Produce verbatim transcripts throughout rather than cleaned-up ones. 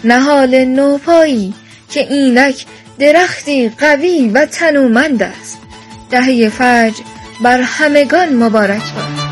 نهال نوپایی که اینک درختی قوی و تنومند است. دهه فجر بر همگان مبارک باد.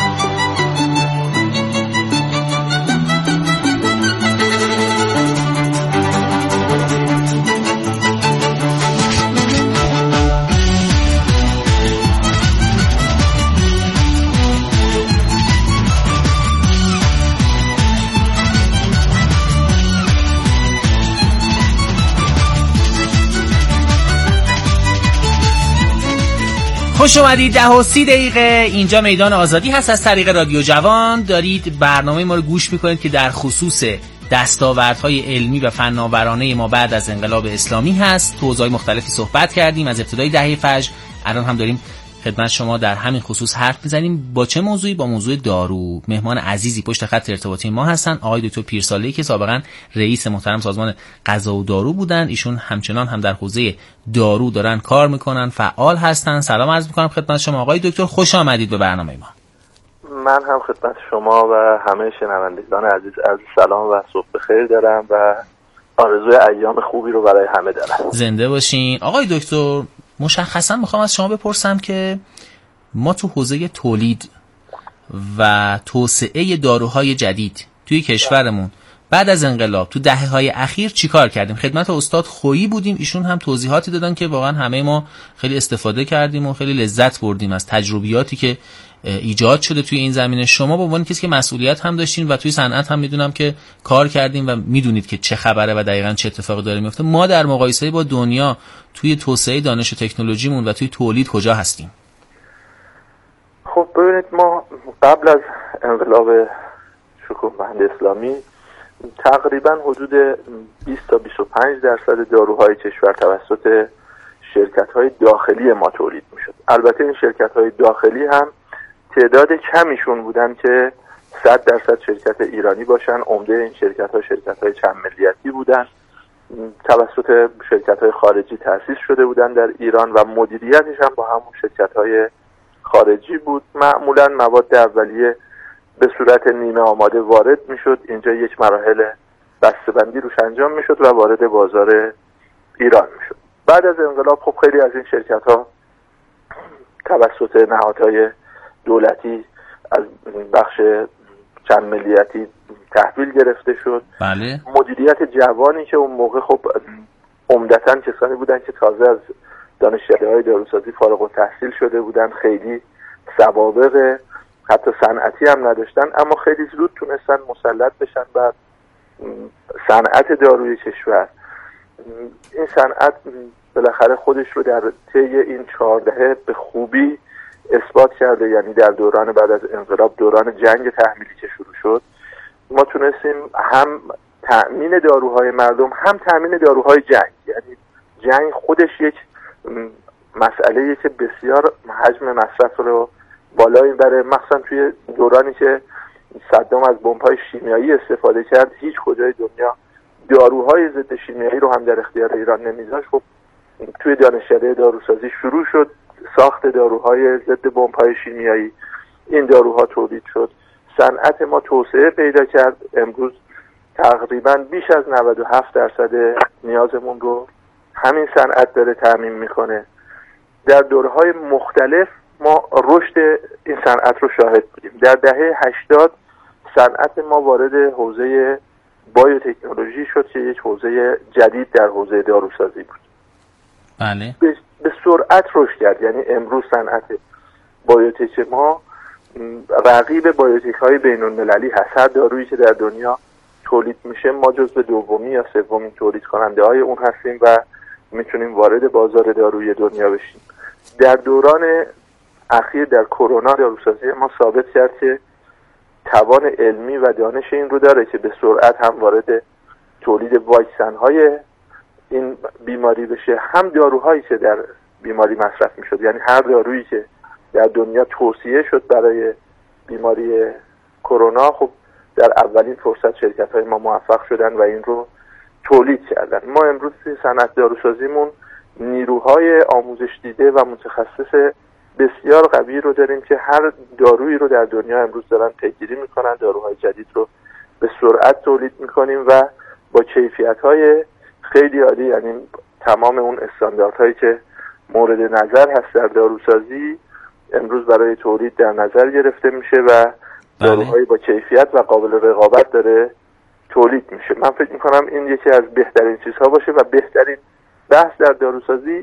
خوش اومدید. ده و سی دقیقه اینجا میدان آزادی هست. از طریق رادیو جوان دارید برنامه ما رو گوش میکنید که در خصوص دستاوردهای علمی و فناورانه ما بعد از انقلاب اسلامی هست. تو حوزه‌های مختلفی صحبت کردیم از ابتدای دهه فجر. الان هم داریم خدمت شما در همین خصوص حرف میزنیم. با چه موضوعی؟ با موضوع دارو. مهمان عزیزی پشت خط ارتباطی ما هستن آقای دکتر پیرساله‌ای که سابقا رئیس محترم سازمان غذا و دارو بودن. ایشون همچنان هم در حوزه دارو دارن کار میکنن، فعال هستن. سلام عرض میکنم خدمت شما آقای دکتر، خوش آمدید به برنامه ما. من هم خدمت شما و همه شنوندگان عزیز از سلام و صبح بخیر دارم و آرزوی ایام خوبی رو برای همه دارم. زنده باشین. آقای دکتر، مشخصا میخوام از شما بپرسم که ما تو حوزه تولید و توسعه داروهای جدید توی کشورمون بعد از انقلاب تو دهه‌های اخیر چیکار کردیم؟ خدمت استاد خویی بودیم، ایشون هم توضیحاتی دادن که واقعا همه ما خیلی استفاده کردیم و خیلی لذت بردیم از تجربیاتی که ایجاد شده توی این زمینه. شما به عنوان کسی که مسئولیت هم داشتین و توی صنعت هم میدونم که کار کردیم و میدونید که چه خبره و دقیقاً چه اتفاقی داره میفته. ما در مقایسه با دنیا توی توسعه دانش و تکنولوژیمون و توی تولید کجا هستیم؟ خب ببینید، ما قبل از انقلاب شکوهمند اسلامی تقریبا حدود بیست تا بیست و پنج درصد داروهای کشور توسط شرکت‌های داخلی ما تولید میشد. البته این شرکت‌های داخلی هم تعداد کمیشون بودن که صد درصد شرکت ایرانی باشن. عمده این شرکت‌ها شرکت‌های چند ملیتی بودن، توسط شرکت‌های خارجی تأسیس شده بودن در ایران و مدیریتش هم با همون شرکت‌های خارجی بود. معمولاً مواد اولیه به صورت نیمه آماده وارد میشد، اینجا یک مراحل بسته‌بندی روش انجام میشد و وارد بازار ایران میشد. بعد از انقلاب خب خیلی از این شرکت‌ها توسط نهادهای دولتی از بخش چند ملیتی تحویل گرفته شد. بله. مدیریت جوانی که اون موقع خب عمدتاً کسانی بودن که تازه از دانشکده‌های داروسازی فارغ التحصیل شده بودن، خیلی سوابق حتی صنعتی هم نداشتن، اما خیلی زود تونستن مسلط بشن بر صنعت داروی کشور. این صنعت بالاخره خودش رو در طی این چهار دهه به خوبی اثبات کرده. یعنی در دوران بعد از انقلاب، دوران جنگ تحمیلی که شروع شد، ما تونستیم هم تأمین داروهای مردم هم تأمین داروهای جنگ. یعنی جنگ خودش یک مسئله‌ایه که بسیار حجم مصرف رو بالا میبره، مخصوصا توی دورانی که صدام از بمب‌های شیمیایی استفاده کرد. هیچ کجای دنیا داروهای ضد شیمیایی رو هم در اختیار ایران نمیذاشت. خب توی دانشکده داروسازی شروع شد ساخت داروهای ضد بمب‌های شیمیایی. این داروها تولید شد، صنعت ما توسعه پیدا کرد. امروز تقریبا بیش از نود و هفت درصد نیازمون رو همین صنعت داره تامین میکنه. در دوره‌های مختلف ما رشد این صنعت رو شاهد بودیم. در دهه هشتاد صنعت ما وارد حوزه بایوتکنولوژی شد که یک حوزه جدید در حوزه داروسازی بود. بله. به, به سرعت رشد کرد. یعنی امروز صنعت بایوتک ما رقیب بایوتک های بین المللی هست. هر دارویی که در دنیا تولید میشه ما جزو دومی یا سومین تولید کننده های اون هستیم و میتونیم وارد بازار داروی دنیا بشیم. در دوران اخیر در کرونا داروسازی ما ثابت کرد که توان علمی و دانش این رو داره که به سرعت هم وارد تولید واکسن های این بیماری بشه، هم داروهایی که در بیماری مصرف میشد. یعنی هر دارویی که در دنیا توصیه شد برای بیماری کرونا، خب در اولین فرصت شرکت های ما موفق شدن و این رو تولید کردن. ما امروز صنعت داروسازیمون نیروهای آموزش دیده و متخصص بسیار قوی رو داریم که هر دارویی رو در دنیا امروز دارن پیگیری میکنن. داروهای جدید رو به سرعت تولید میکنیم و با کیفیت‌های خیلی عالی، یعنی تمام اون استانداردهایی که مورد نظر هست در داروسازی امروز برای تولید در نظر گرفته میشه و داروهایی با کیفیت و قابل رقابت داره تولید میشه. من فکر میکنم این یکی از بهترین چیزها باشه و بهترین بحث در داروسازی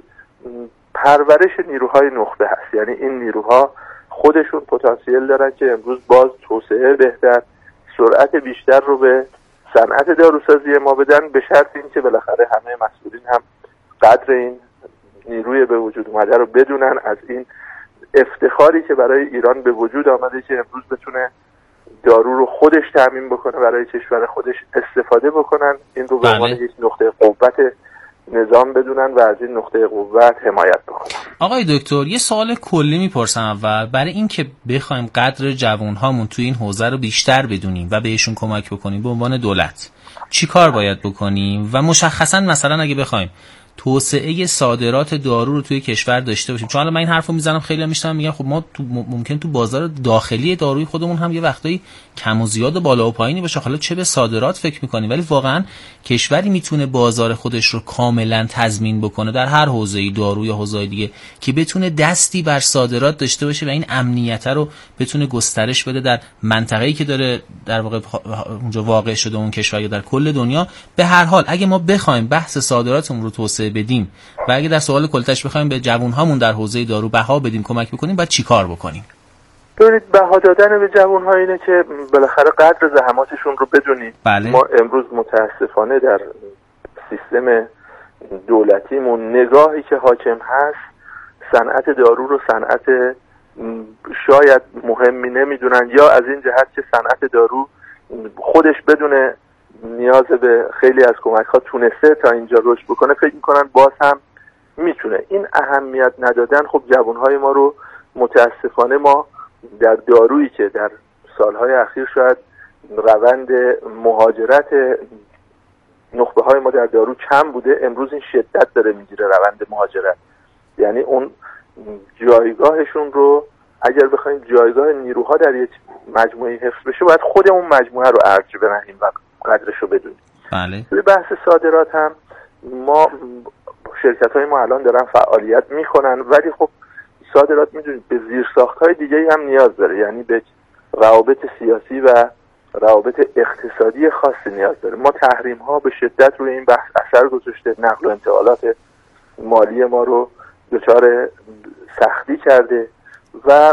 پرورش نیروهای نخبه هست. یعنی این نیروها خودشون پتانسیل دارن که امروز باز توسعه بهتر، سرعت بیشتر رو به صنعت داروسازی ما بدن، به شرط اینکه بالاخره همه مسئولین هم قدر این نیروی به وجود اومده رو بدونن، از این افتخاری که برای ایران به وجود آمده که امروز بتونه دارو رو خودش تامین بکنه، برای کشور خودش استفاده بکنن، این رو به عنوان یک نقطه قوت نظام بدونن و از این نقطه قوت حمایت بکنن. آقای دکتر یه سوال کلی میپرسم اول، برای اینکه بخوایم قدر جوانهامون توی این حوزه رو بیشتر بدونیم و بهشون کمک بکنیم به عنوان دولت چی کار باید بکنیم و مشخصا مثلا اگه بخوایم توسعه صادرات دارو رو توی کشور داشته باشیم؟ چون الان من این حرفو میزنم خیلی هم میشنم میگن خب ما تو ممکن تو بازار داخلی داروی خودمون هم یه وقتایی کم و زیاد و بالا و پایینی باشه، حالا چه به صادرات فکر میکنیم، ولی واقعا کشوری میتونه بازار خودش رو کاملا تضمین بکنه در هر حوزه‌ای، دارو یا حوزه‌ای دیگه، که بتونه دستی بر صادرات داشته باشه و این امنیت رو بتونه گسترش بده در منطقه‌ای که داره در واقع اونجا واقع شده اون کشور یا در کل دنیا. به هر حال اگه ما بخوایم بحث صادراتمون رو توسعه بدیم و اگه در سوال کلتش بخوایم به جوانهامون در حوزه دارو بها بدیم، کمک بکنیم، باید چی کار بکنیم؟ ببینید، بها دادن به جوان‌ها اینه که بالاخره قدر زحماتشون رو بدونیم. بله. ما امروز متاسفانه در سیستم دولتیمون نگاهی که حاکم هست صنعت دارو رو صنعت شاید مهمی نمیدونن، یا از این جهت که صنعت دارو خودش بدونه نیاز به خیلی از کمک‌ها تونسته تا اینجا رشد بکنه، فکر می‌کنن باز هم میتونه. این اهمیت ندادن خب جوانهای ما رو متاسفانه ما در دارویی که در سالهای اخیر شاید روند مهاجرت نخبه های ما در دارو کم بوده، امروز این شدت داره میگیره روند مهاجرت. یعنی اون جایگاهشون رو اگر بخوایم جایگاه نیروها در یک مجموعه حفظ بشه، باید خودمون مجموعه رو ارج بنهیم و قدرش رو بدونیم. بله. توی بحث صادرات هم ما شرکت های ما الان دارن فعالیت میکنن، ولی خب صادرات میدونید به زیرساخت های دیگه هم نیاز داره، یعنی به روابط سیاسی و روابط اقتصادی خاصی نیاز داره. ما تحریم ها به شدت روی این بحث اثر گذاشته، نقل و انتقالات مالی ما رو دچار سختی کرده و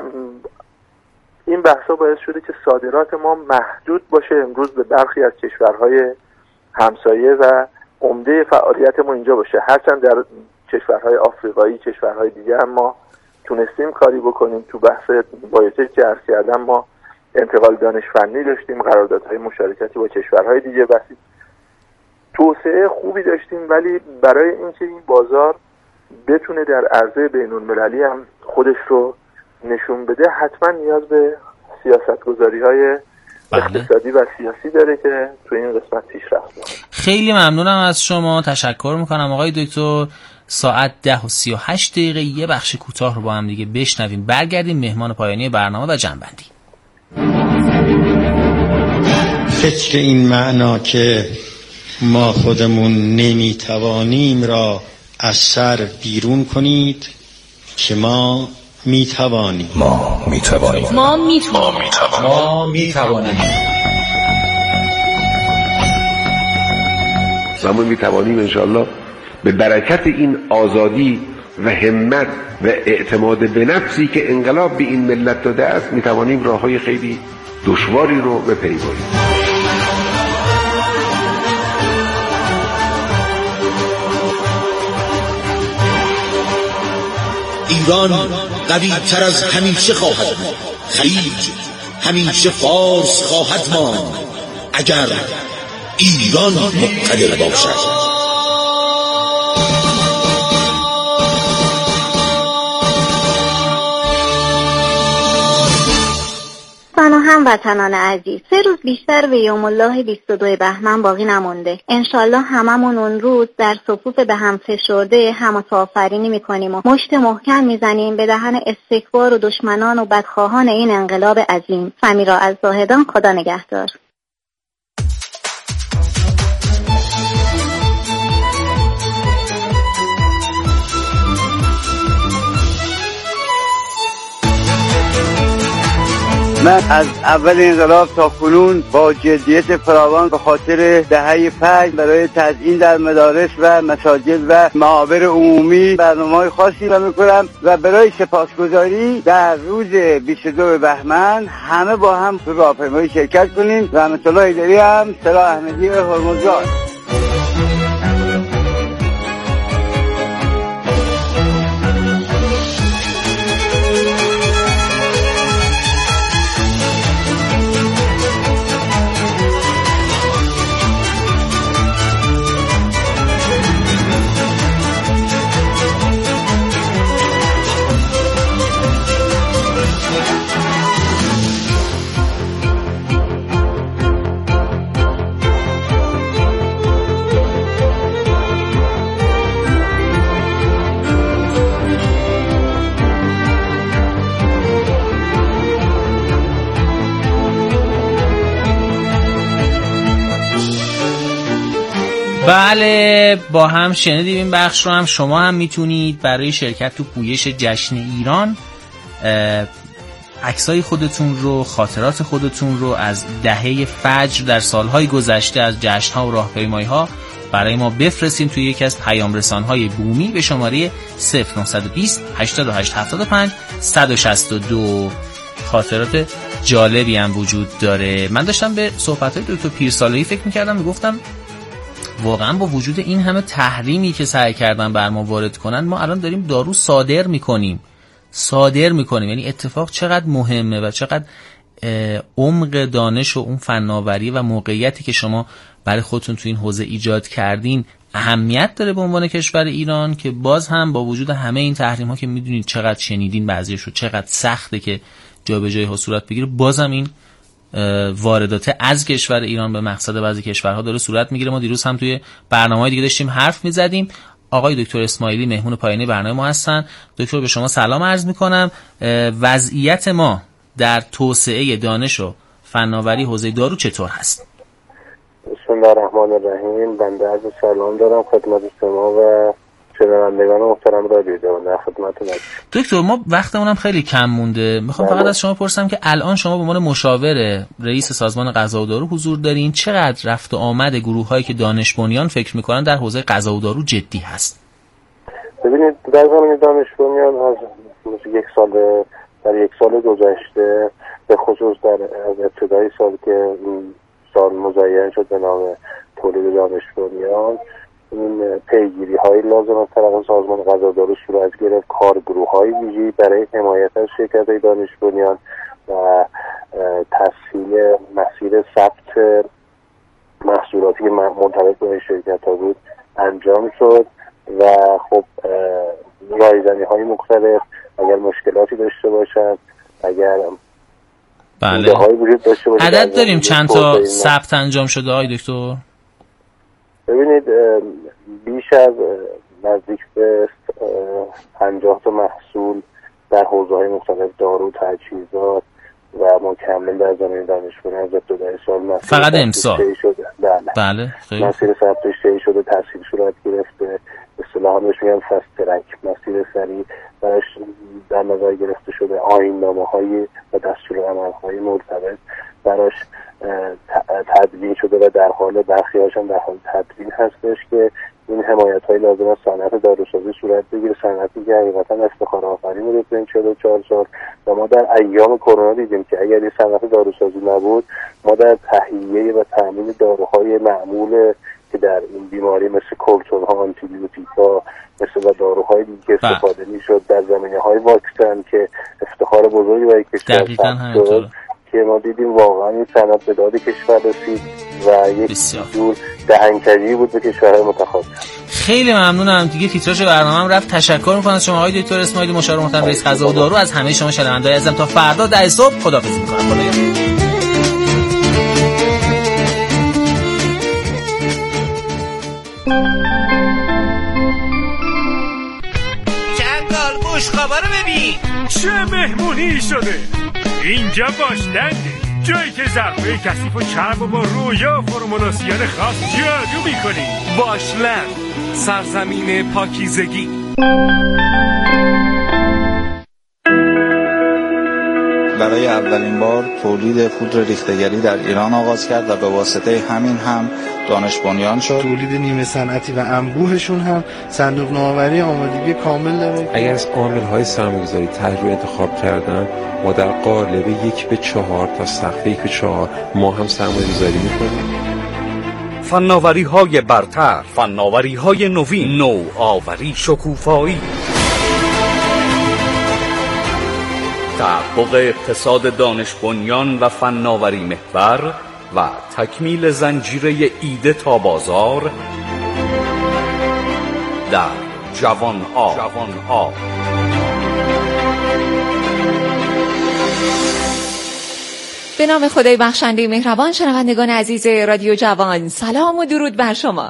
این بحثا باعث شده که صادرات ما محدود باشه امروز به برخی از کشورهای همسایه و عمده فعالیت ما اینجا باشه. هرچند در کشورهای آفریقایی، کشورهای دیگه هم ما تونستیم کاری بکنیم. تو بحث بایوتک که عرض کردم ما انتقال دانش فنی داشتیم، قراردادهای مشارکتی با کشورهای دیگه، بسید توسعه خوبی داشتیم، ولی برای اینکه این بازار بتونه در عرصه بین‌المللی هم خودش رو نشون بده حتما نیاز به سیاست‌گذاری‌های اقتصادی و سیاسی داره که تو این قسمت پیشرفت کنه. خیلی ممنونم از شما، تشکر میکنم آقای دکتر. ساعت ده و سی و هشت دقیقه یه بخش کوتاه رو با هم دیگه بشنویم، برگردیم مهمان پایانی برنامه و جنبندی. فکر این معنا که ما خودمون نمیتوانیم را از سر بیرون کنید که ما میتوانیم. ما میتوانیم. ما میتوانیم. ما میتوانیم. و ما میتوانیم انشاءالله به برکت این آزادی و همت و اعتماد به نفسی که انقلاب به این ملت داده است میتوانیم راههای خیلی دشواری رو بپیماییم. ایران قوی تر از همیشه خواهد بود. خلیج همیشه فارس خواهد ماند اگر ایران مقتدر باشد. و هموطنان عزیز، سه روز بیشتر به یوم الله بیست و دو بهمن باقی نمونده. انشالله هممون اون روز در صفوف به هم فشرده همتآفرینی میکنیم و مشت محکم میزنیم به دهن استکبار و دشمنان و بدخواهان این انقلاب عظیم. سمیرا از زاهدان، خدا نگهدار. من از اول انقلاب تا کنون با جدیت فراوان به خاطر دهه فجر برای تدوین در مدارس و مساجد و معابر عمومی برنامه‌های خاصی را می‌کنم و برای سپاسگزاری در روز بیست و دو بهمن همه با هم تو راهپیمایی شرکت کنیم. رحمت الله ایدری هم صلاح احمدی هرمزگان. بله، با هم شنیدیم این بخش رو. هم شما هم میتونید برای شرکت تو پویش جشن ایران عکسای خودتون رو، خاطرات خودتون رو از دهه فجر در سالهای گذشته از جشن‌ها و راهپیمایی‌ها برای ما بفرستین توی یکی از پیام رسان‌های بومی به شماره صفر نه دو صفر هشتاد و هشت هفتاد و پنج صد و شصت و دو. خاطرات جالبی هم وجود داره. من داشتم به صحبت‌های دکتر پیرسالهی فکر می‌کردم، میگفتم واقعا با وجود این همه تحریمی که سعی کردن بر ما وارد کنن، ما الان داریم دارو صادر میکنیم صادر میکنیم یعنی اتفاق چقدر مهمه و چقدر عمق دانش و اون فناوری و موقعیتی که شما برای خودتون تو این حوزه ایجاد کردین اهمیت داره به عنوان کشور ایران، که باز هم با وجود همه این تحریم ها که میدونید چقدر شنیدین بعضیشو، چقدر سخته که جابجایی ها صورت بگیره، بازم این واردات از کشور ایران به مقصد بعضی کشورها داره صورت میگیره. ما دیروز هم توی برنامه‌های دیگه داشتیم حرف میزدیم. آقای دکتر اسماعیلی مهمون پایانی برنامه ما هستن. دکتر به شما سلام عرض میکنم. وضعیت ما در توسعه دانش و فناوری حوزه دارو چطور هست؟ بسم الله الرحمن الرحیم. بنده عرض سلام دارم خدمت شما و شنوندگان محترم رادیو جوان. در خدمتتون هستم. دکتر ما وقتمون هم خیلی کم مونده. میخوام فقط از شما پرسم که الان شما به عنوان مشاور رئیس سازمان غذا و دارو حضور دارین، چقدر رفت و آمد گروه‌هایی که دانش بنیان فکر میکنن در حوزه غذا و دارو جدی هست؟ ببینید در زمینه دانش بنیان از یک سال در یک سال گذشته به خصوص در از ابتدای سال که سال مزین شد به نام تولید دانش بنیان، این پیگیری های لازم از طرف سازمان غذا و دارو صورت گرفت. کارگروه های ویژه‌ای برای حمایت از شرکت های دانش بنیان و تسهیل مسیر ثبت محصولاتی که مرتبط با این شرکت ها بود انجام شد و خب رایزنی های مختلف اگر مشکلاتی داشته باشند، اگر بله های وجود داشته باشند، عدد داریم چند تا ثبت انجام شده آقای دکتر؟ ببینید بیش از نزدیک به پنجاه تا محصول در حوزه‌های مختلف دارو، تجهیزات و مکمل در زمینه دانش بنیان از ابتدای سال فقط امسال شده. بله بله خیلی مسیر ثبتش طی شده، تسهیل صورت گرفته، اصطلاحاً بهش میگن فست ترک، مسیر سریع براش در نظر گرفته شده، آیین‌نامه‌های و دستورالعمل‌های مرتبط براش تدوین شده و در حال برخی هاشون در حال تدوین هستش که این حمایت‌های لازم از صنعت داروسازی صورت بگیره. صنعتی که حقیقتاً افتخار آفرین بوده تو این چهل و چهار سال و ما در ایام کرونا دیدیم که اگر این صنعت داروسازی نبود، ما در تهیه و تامین داروهای معمول که در این بیماری مثل کورتون‌ها، آنتیبیوتیک‌ها، مثل و داروهای دیگه که استفاده می‌شد در زمینه‌های واکسن که افتخار بزرگی برای کشور شد که ما دیدیم واقعا این صنعت به داد کشور رسید و یک جور دهنکجی بود به کشورهای متخصص. خیلی ممنونم. دیگه تیتراژ برنامه‌ام رفت. تشکر می‌کنم از شما آقای دکتر اسماعیلی مشاور محترم رئیس غذا و دارو. از همه شما شنونده‌های عزیزم تا فردا ده صبح خداحافظی می‌کنم. خدا چنگال گوش خبر ببین چه مهمونی شده. اینجا باشلنده، جایی که ظرفای کثیف و چرب و با رویا و فرمولاسیون خاص جادو میکنی. باشلند، سرزمین پاکیزگی. برای اولین بار تولید پودر ریخته‌گری در ایران آغاز کرد و به واسطه همین هم دانش بنیان شد. تولید نیمه صنعتی و انبوهشون هم صندوق نوآوری آمادگی کامل داره. اگر از عامل‌های سرمایه‌گذاری طرح رو انتخاب کردن، ما در قالب یک به چهار تا سقف یک به چهار ما هم سرمایه‌گذاری می‌کنیم. فناوری‌های برتر، فناوری‌های نوین، نوآوری، شکوفایی، تحقق اقتصاد دانش بنیان و فناوری محور و تکمیل زنجیره ایده تا بازار در جوان آب. جوان آب. به نام خدای بخشنده مهربان، شنوندگان عزیز رادیو جوان، سلام و درود بر شما.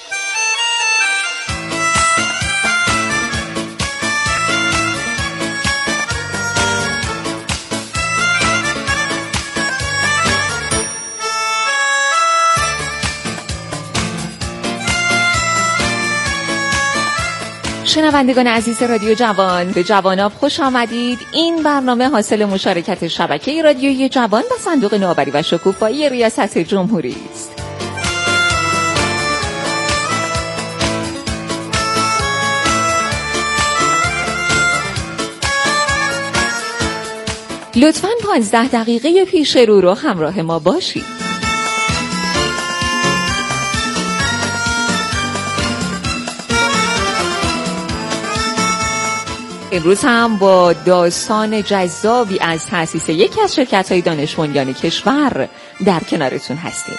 شنوندگان عزیز رادیو جوان، به جواناب خوش آمدید. این برنامه حاصل مشارکت شبکه رادیویی جوان و صندوق نوآوری و شکوفایی ریاست جمهوری است. لطفاً پانزده دقیقه پیش رو رو همراه ما باشید. امروز هم با داستان جذابی از تأسیس یکی از شرکت‌های دانش بنیان کشور در کنارتون هستیم.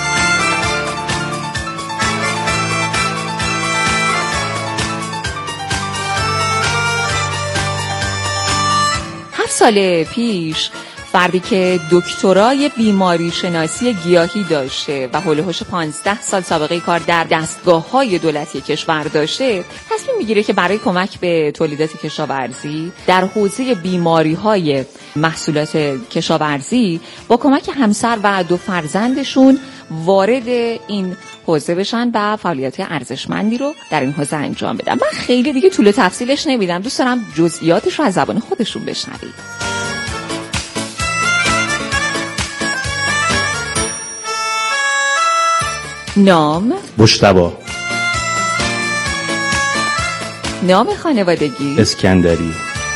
هفت سال پیش فردی که دکترای بیماری شناسی گیاهی داشته و حول و حوش پانزده سال سابقه کار در دستگاه‌های دولتی کشور داشته، تصمیم میگیره که برای کمک به تولیدات کشاورزی در حوزه بیماری‌های محصولات کشاورزی با کمک همسر و دو فرزندشون وارد این حوزه بشن و فعالیت ارزشمندی رو در این حوزه انجام بدن. من خیلی دیگه طول و تفصیلش نمیدم، دوست دارم جزئیاتش رو از زبان خودشون بشنوید. نام مجتبی. نام خانوادگی اسکندری.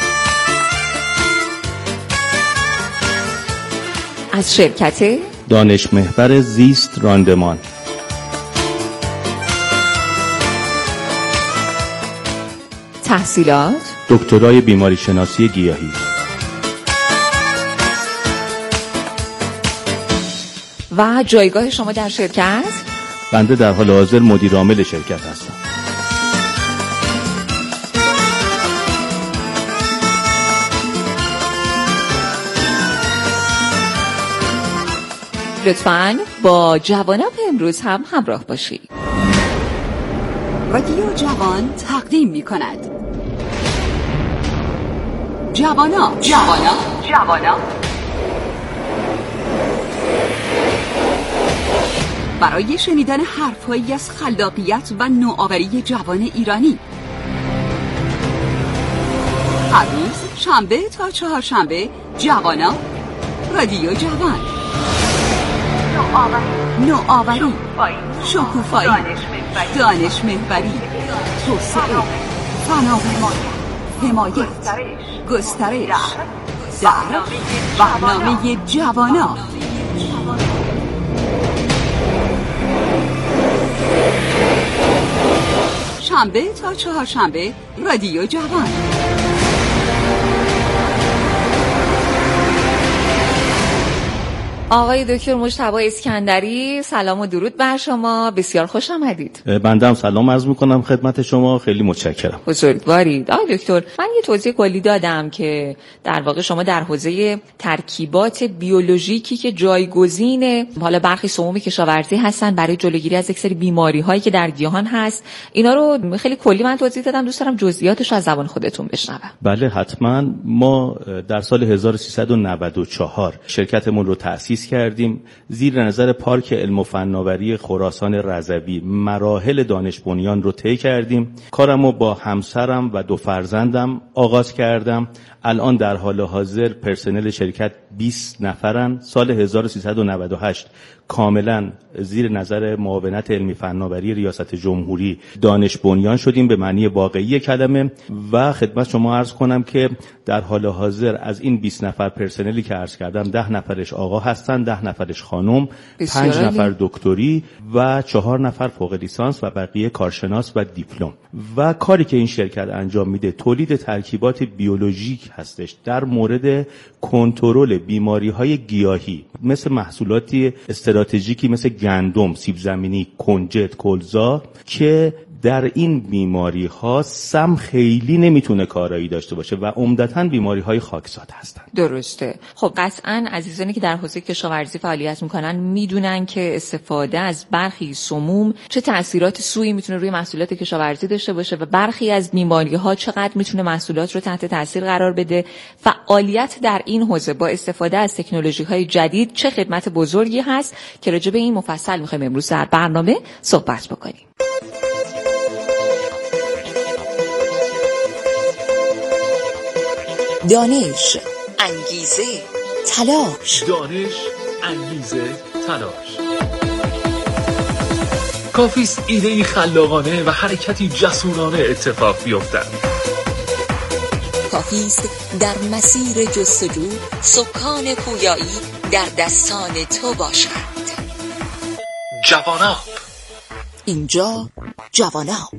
از شرکت دانش محور زیست راندمان. تحصیلات دکترای بیماری شناسی گیاهی. و جایگاه شما در شرکت؟ بنده در حال حاضر مدیر عامل شرکت هستم. لطفاً با جواناب امروز هم همراه باشید. رادیو جوان تقدیم می کند جواناب. جواناب. جواناب برای شنیدن حرفهایی از خلاقیت و نوآوری جوان ایرانی. هر روز شنبه تا چهارشنبه جواناب رادیو جوان. نوآوری، شکوفایی، دانش محوری، توسعه، فناوری، حمایت، گسترش در برنامه جواناب. شنبه تا چهارشنبه رادیو جوان. آقای دکتر مجتبی اسکندری، سلام و درود بر شما، بسیار خوش آمدید. بنده هم سلام عرض میکنم خدمت شما، خیلی متشکرم. بزرگوارید. آقای دکتر، من یه توضیح کلی دادم که در واقع شما در حوزه ترکیبات بیولوژیکی که جایگزین حالا برخی سموم کشاورزی هستن برای جلوگیری از یک سری بیماری هایی که در گیاهان هست، اینا رو خیلی کلی من توضیح دادم، دوست دارم جزئیاتش رو از زبان خودتون بشنوم. بله حتما. ما در سال هزار و سیصد و نود و چهار شرکتمون رو تأسیس تأسیس کردیم زیر نظر پارک علم و فناوری خراسان رضوی مراحل دانش بنیان رو طی کردیم. کارمو با همسرم و دو فرزندم آغاز کردم. الان در حال حاضر پرسنل شرکت بیست نفرن. سال هزار و سیصد و نود و هشت کاملا زیر نظر معاونت علمی فناوری ریاست جمهوری دانش بنیان شدیم به معنی واقعی کلمه و خدمت شما عرض کنم که در حال حاضر از این بیست نفر پرسنلی که عرض کردم ده نفرش آقا هستن، ده نفرش خانم، پنج نفر دکتری و چهار نفر فوق لیسانس و بقیه کارشناس و دیپلم. و کاری که این شرکت انجام میده تولید ترکیبات بیولوژیک هستش در مورد کنترل بیماری‌های گیاهی مثل محصولاتی استراتژیکی مثل گندم، سیب زمینی، کنجد، کلزا که در این بیماری ها سم خیلی نمیتونه کارایی داشته باشه و عمدتاً بیماری های خاکساد هستن. درسته. خب قطعاً عزیزانی که در حوزه کشاورزی فعالیت میکنن میدونن که استفاده از برخی سموم چه تأثیرات سوئی میتونه روی محصولات کشاورزی داشته باشه و برخی از بیماری ها چقدر میتونه محصولات رو تحت تاثیر قرار بده. فعالیت در این حوزه با استفاده از تکنولوژی های جدید چه خدمت بزرگی هست که راجع به این مفصل میخوایم امروز در برنامه صحبت بکنیم. دانش، انگیزه، تلاش. دانش، انگیزه، تلاش. کافیست ایده‌ای خلاقانه و حرکتی جسورانه اتفاق بیفتد. کافیست در مسیر جستجو سکان پویایی در دستان تو باشد. جواناب. اینجا جواناب.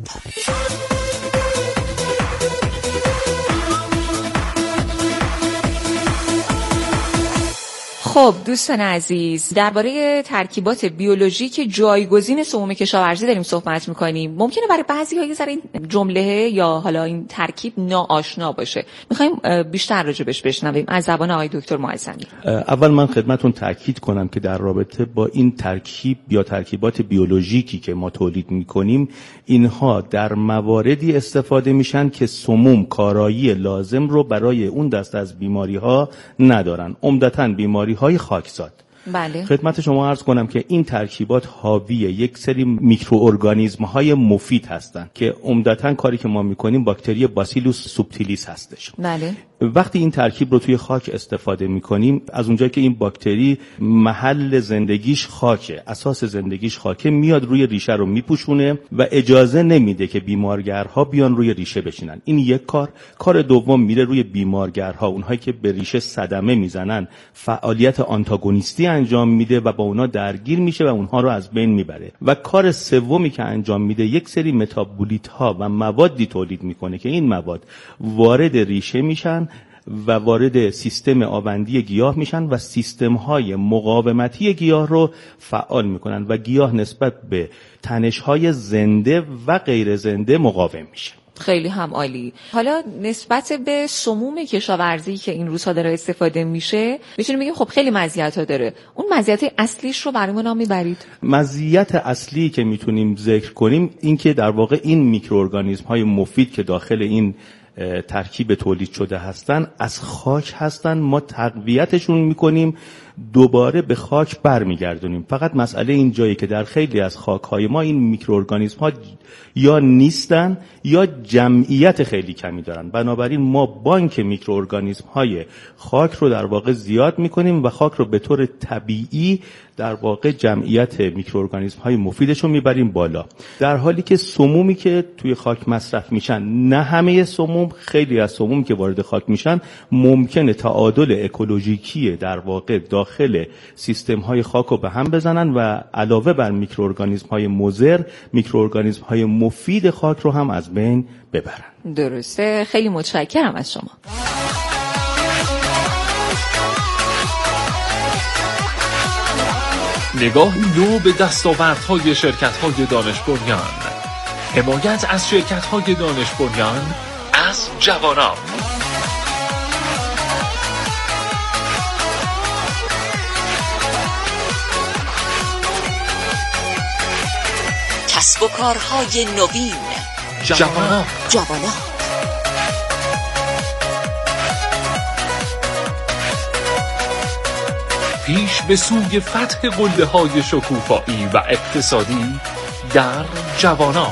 خب دوستان عزیز، درباره ترکیبات بیولوژیک جایگزین سموم کشاورزی داریم صحبت می‌کنیم. ممکنه برای بعضی‌ها یه ذره این جمله یا حالا این ترکیب ناآشنا باشه. می‌خوایم بیشتر راجع بهش بشنویم از زبان آقای دکتر معظمی. اول من خدمتتون تاکید کنم که در رابطه با این ترکیب یا ترکیبات بیولوژیکی که ما تولید می‌کنیم، اینها در مواردی استفاده میشن که سموم کارایی لازم رو برای اون دسته از بیماری‌ها ندارن. عمدتاً بیماری‌ها های خاکساد. بله. خدمت شما عرض کنم که این ترکیبات حاوی یک سری میکروارگانیسم های مفید هستند که عمدتاً کاری که ما میکنیم باکتری باسیلوس سوبتیلیس هستش. بله. وقتی این ترکیب رو توی خاک استفاده میکنیم، از اونجایی که این باکتری محل زندگیش خاکه، اساس زندگیش خاکه، میاد روی ریشه رو میپوشونه و اجازه نمیده که بیمارگرها بیان روی ریشه بشینن. این یک کار. کار دوم میره روی بیمارگرها، اونهایی که به ریشه صدمه میزنن، فعالیت آنتاگونیستی انجام میده و با اونا درگیر میشه و اونها رو از بین میبره. و کار سومی که انجام میده یک سری متابولیت ها و موادی تولید میکنه که این مواد وارد ریشه میشن و وارد سیستم آبندی گیاه میشن و سیستم های مقاومتی گیاه رو فعال میکنن و گیاه نسبت به تنش های زنده و غیر زنده مقاوم میشه. خیلی هم عالی. حالا نسبت به سموم کشاورزی که این روزها داره استفاده میشه، میتونیم بگیم خب خیلی مزیت‌ها داره. اون مزیت اصلیش رو برای ما نام میبرید؟ مزیت اصلی که میتونیم ذکر کنیم این که در واقع این میکروارگانیسم های مفید که داخل این ترکیب تولید شده هستن از خاک هستن. ما تقویتشون میکنیم، دوباره به خاک برمیگردونیم. فقط مسئله این جایی که در خیلی از خاک‌های ما این میکروارگانیسم ها یا نیستن یا جمعیت خیلی کمی دارن. بنابراین ما بانک میکروارگانیسم های خاک رو در واقع زیاد میکنیم و خاک رو به طور طبیعی در واقع جمعیت میکروارگانیسم های مفیدش رو میبریم بالا. در حالی که سمومی که توی خاک مصرف میشن، نه همه سموم، خیلی از سموم که وارد خاک میشن ممکنه تعادل اکولوژیکی در واقع داخل سیستم های خاک رو به هم بزنن و علاوه بر میکروارگانیسم های مضر، میکروارگانیسم های مفید خاک رو هم از بین ببرن. درسته. خیلی متشکرم از شما. نگاه نو به دستاوردهای شرکت‌های دانش بنیان. حمایت از شرکت‌های دانش بنیان از جوانان. کسب و کارهای نوین. جوانان. جوانان. پیش به سوی فتح قله های شکوفایی و اقتصادی در جوانان.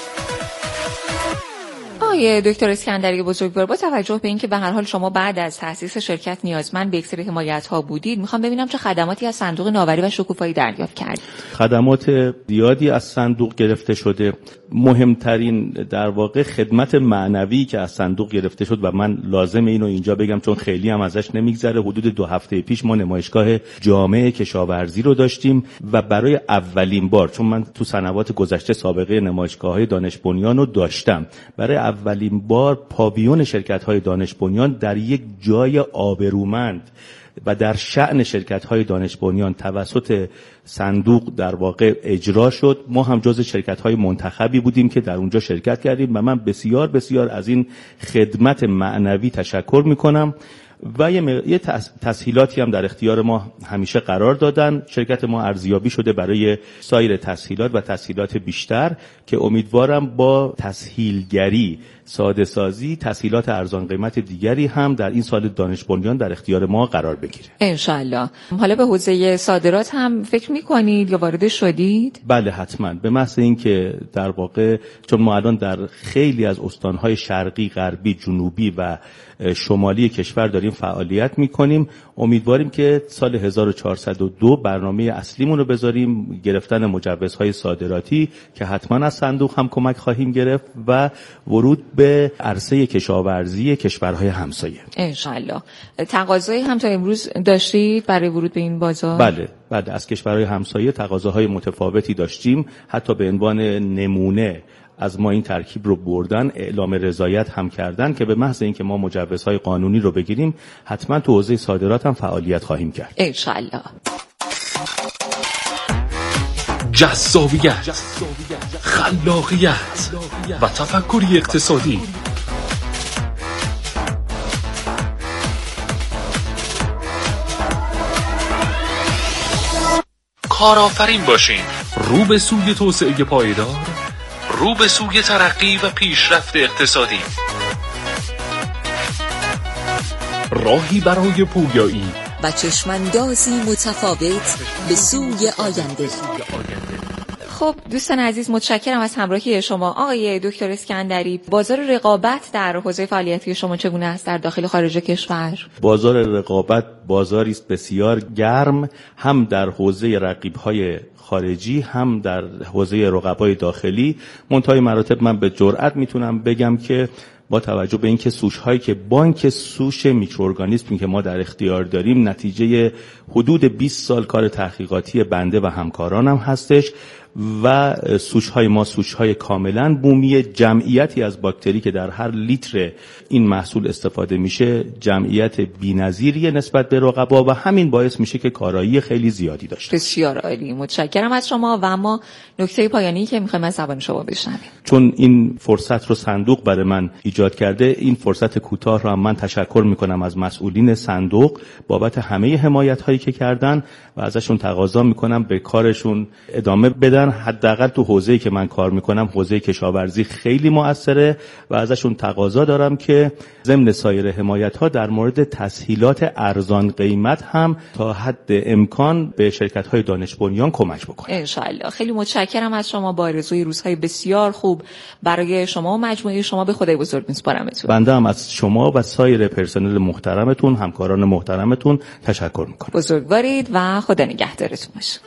آقای دکتر اسکندری بزرگوار، با توجه به اینکه به هر حال شما بعد از تأسیس شرکت نیازمند به یک سری حمایت‌ها بودید، میخوام ببینم چه خدماتی از صندوق نوآوری و شکوفایی دریافت کردید؟ خدمات زیادی از صندوق گرفته شده. مهمترین در واقع خدمت معنوی که از صندوق گرفته شد و من لازم اینو اینجا بگم چون خیلی هم ازش نمیگذره، حدود دو هفته پیش ما نمایشگاه جامع کشاورزی رو داشتیم و برای اولین بار، چون من تو سنوات گذشته سابقه نمایشگاه‌های دانش بنیان رو داشتم، برای اولین بار پاویون شرکت‌های دانش بنیان در یک جای آبرومند و در شأن شرکت‌های دانش بنیان توسط صندوق در واقع اجرا شد. ما هم جز شرکت‌های منتخبی بودیم که در اونجا شرکت کردیم و من بسیار بسیار از این خدمت معنوی تشکر می‌کنم و یه, یه تسهیلاتی هم در اختیار ما همیشه قرار دادن. شرکت ما ارزیابی شده برای سایر تسهیلات و تسهیلات بیشتر که امیدوارم با تسهیلگری، ساده سازی، تسهیلات ارزان قیمت دیگری هم در این سال دانش بنیان در اختیار ما قرار بگیره انشالله. حالا به حوزه صادرات هم فکر می‌کنید یا وارد شدید؟ بله حتما، به محض اینکه در واقع چون ما الان در خیلی از استان‌های شرقی، غربی، جنوبی و شمالی کشور داریم فعالیت می‌کنیم، امیدواریم که سال هزار و چهارصد و دو برنامه اصلیمون رو بذاریم، گرفتن مجوزهای صادراتی که حتما از صندوق هم کمک خواهیم گرفت و ورود به عرصه کشاورزی کشورهای همسایه انشالله. تقاضایی هم تا امروز داشتید برای ورود به این بازار؟ بله بله، از کشورهای همسایه تقاضاهای متفاوتی داشتیم، حتی به عنوان نمونه از ما این ترکیب رو بردن، اعلام رضایت هم کردن که به محض اینکه ما مجوزهای قانونی رو بگیریم حتما تو حوزه صادرات هم فعالیت خواهیم کرد انشالله. جذابیت، خلاقیت و تفکری اقتصادی. کارآفرین باشین، رو به سوی توسعه پایدار، رو به سوی ترقی و پیشرفت اقتصادی. راهی برای پویایی و چشماندازی متفاوت به سوی آینده. خب دوستان عزیز، متشکرم از همراهی شما. آقای دکتر اسکندری، بازار رقابت در حوزه فعالیتی شما چگونه است در داخل و خارج کشور؟ بازار رقابت بازاری است بسیار گرم، هم در حوزه رقیب‌های خارجی هم در حوزه رقبای داخلی. منتهای مراتب من به جرئت میتونم بگم که با توجه به اینکه سوش هایی که بانک سوش میکروارگانیسمی که ما در اختیار داریم نتیجه حدود بیست سال کار تحقیقاتی بنده و همکارانم هستش و سوش های ما سوش های کاملا بومی، جمعیتی از باکتری که در هر لیتر این محصول استفاده میشه جمعیت بی‌نظیری نسبت به رقبا و همین باعث میشه که کارایی خیلی زیادی داشته. بسیار عالی، متشکرم از شما. و اما نکته پایانی که میخوایم از زبان شما بشنویم، چون این فرصت رو صندوق برای من ایجاد کرده، این فرصت کوتاه رو هم من تشکر میکنم از مسئولین صندوق بابت همه حمایت هایی که کردن و ازشون تقاضا میکنم به کارشون ادامه بدن. حداقل تو حوزه‌ای که من کار میکنم، حوزه کشاورزی، خیلی مؤثره و ازشون تقاضا دارم که ضمن سایر حمایت‌ها در مورد تسهیلات ارزان قیمت هم تا حد امکان به شرکت‌های دانش بنیان کمک بکنن. انشالله. خیلی متشکرم از شما. با آرزوی روزهای بسیار خوب برای شما و مجموعه شما به خدای بزرگ میسپارمتون. بنده هم از شما و سایر پرسنل محترمتون، همکاران محترمتون تشکر میکنم. بزرگوارید و خدا نگهدارتون باشه.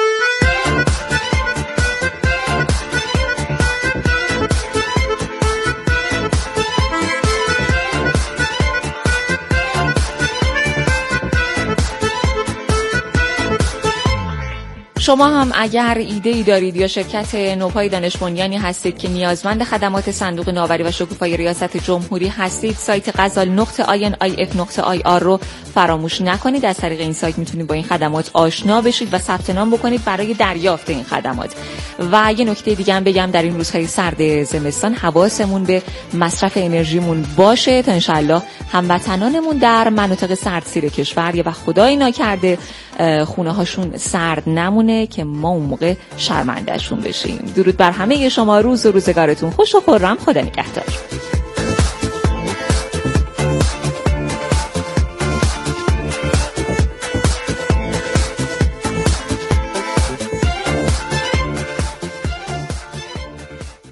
شما هم اگر ایده‌ای دارید یا شرکت نوپای دانش بنیانی هستید که نیازمند خدمات صندوق نوآوری و شکوفایی ریاست جمهوری هستید، سایت غزال نقطه آی ان آی اف نقطه آی آر رو فراموش نکنید. از طریق این سایت میتونید با این خدمات آشنا بشید و ثبت نام بکنید برای دریافت این خدمات. و یه نکته دیگه هم بگم، در این روزهای سرد زمستان حواسمون به مصرف انرژیمون باشه تا انشالله هموطنانمون در مناطق سردسیر کشور یا خدای ناکرده خونه هاشون سرد نمونه که ما اون موقع شرمنده‌شون بشیم. درود بر همه شما، روز و روزگارتون خوش و خرم. خدا نگهدار.